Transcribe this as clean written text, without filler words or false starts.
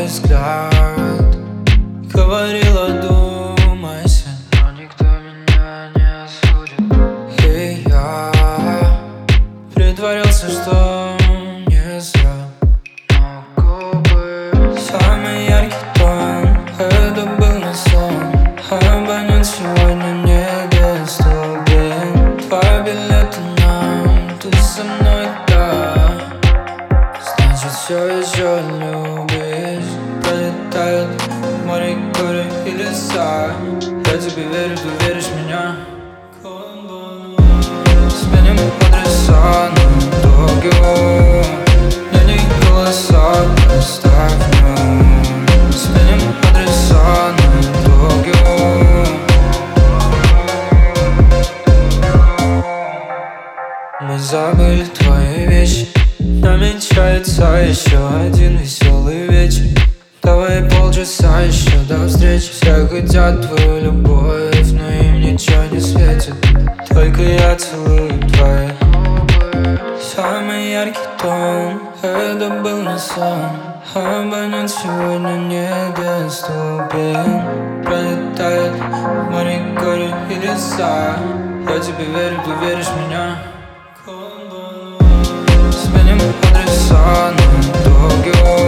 твой взгляд. Говорила, думайся, но никто меня не осудит. и я притворился, что не зря. Но губы Самый яркий тон, это был не сон. Абонент сегодня недоступен. Два билета нам, ты со мной, да. Значит, все еще любишь. Пролетают море, горы и леса. Я тебе верю, ты веришь в меня. Сменим адреса на Токио. Не голоса, оставь мне. Сменим адреса на Токио. Мы забыли твои вещи. Намечается еще один веселый вечер. Давай полчаса еще до встречи. Все хотят твою любовь, но им ничего не светит. Только я целую твои губы. Самый яркий тон, это был не сон. Абонент сегодня недоступен. Пролетает море, горы и леса. Я тебе верю, ты веришь в меня. Сменим адреса на Токио.